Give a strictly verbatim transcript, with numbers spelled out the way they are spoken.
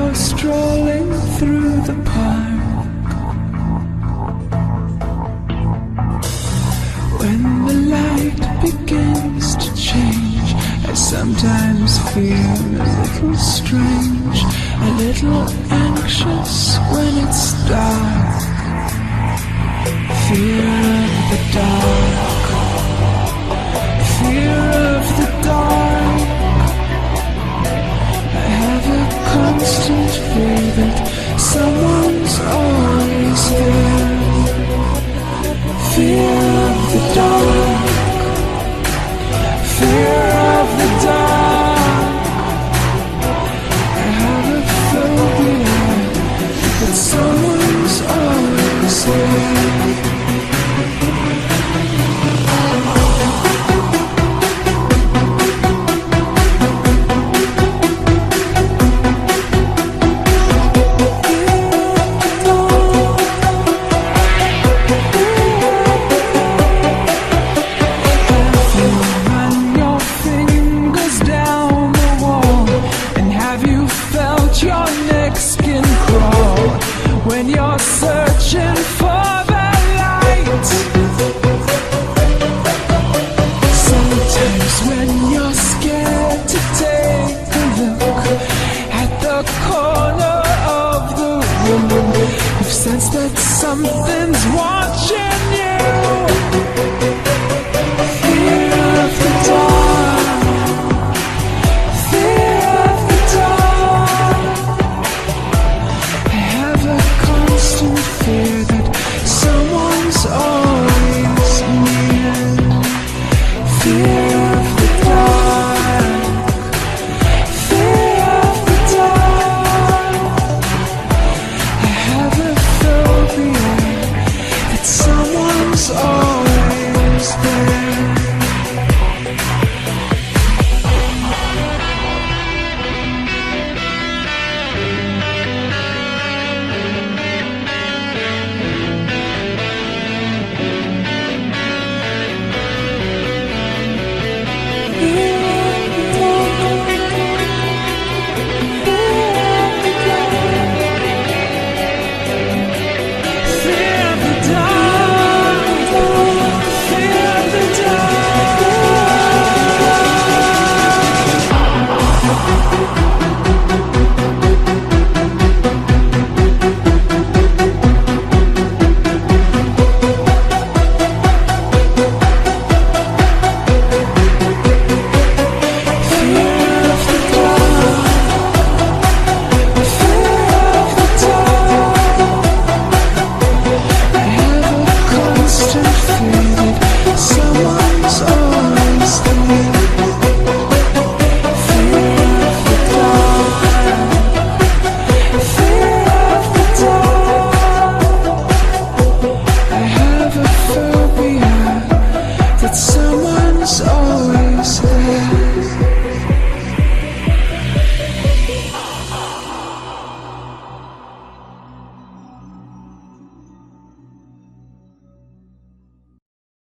you're strolling through the park, when the light begins to change, I sometimes feel a little strange, a little anxious when it's dark. Fear of the dark, fear of the dark. I have a constant fear that someone's always there. Fear of the dark, fear of the dark. I have a phobia that someone's always there. When you're searching for the light, sometimes when you're scared to take a look at the corner of the room, you've sensed that something's watching you.